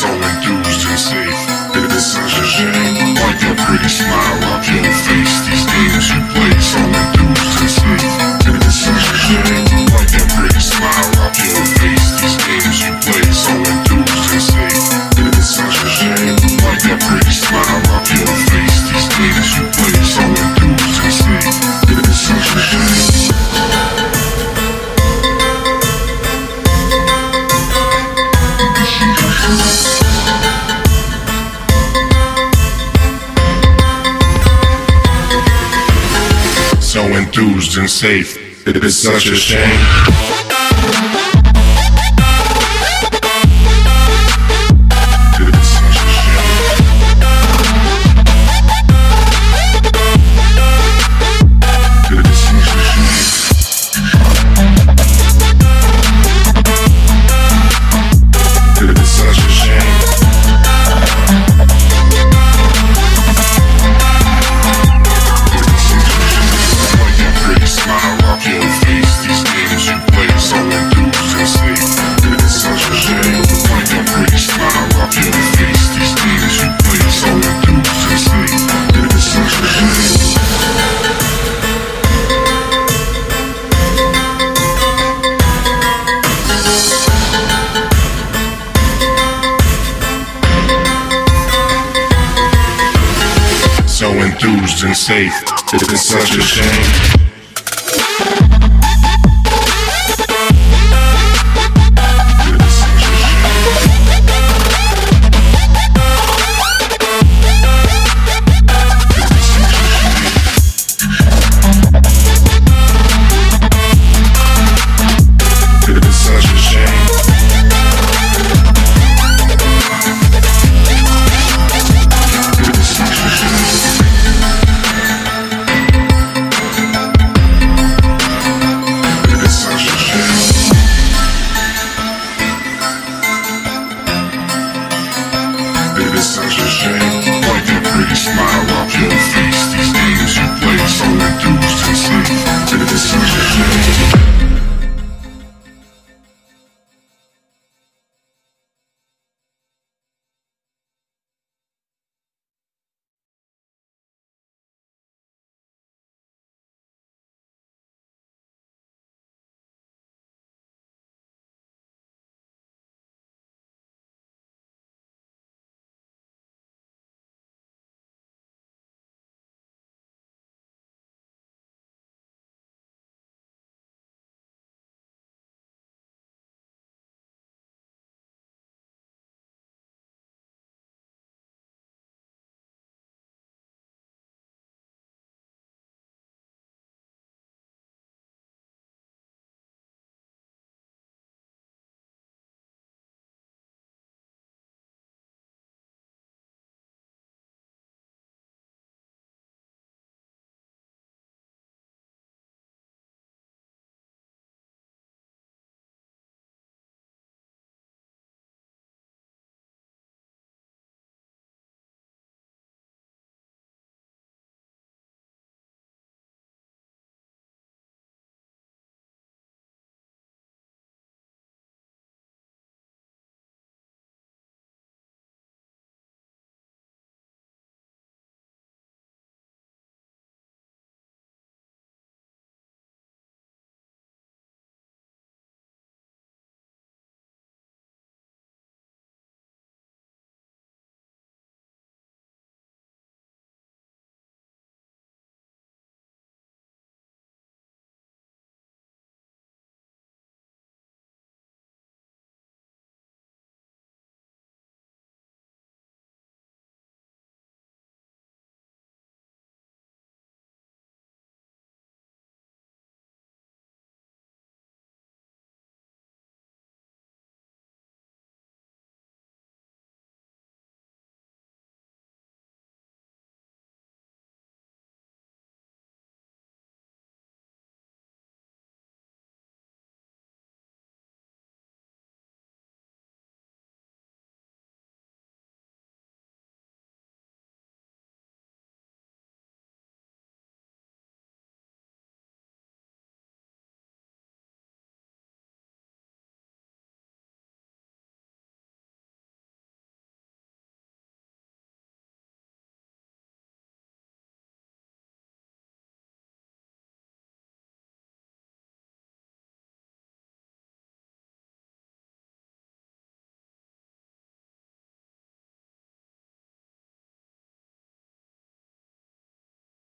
so enthused and safe. It is such a shame. Wipe your pretty smile off your face. These games you play so enthused and safe. It is such a shame. Wipe your pretty smile off your face. These games you play so enthused and safe. It is such a shame. Wipe your pretty smile off your face. These games you play so enthused and safe. It is such a shame. So enthused and safe, it is such a shame. So enthused and safe, it is such a shame.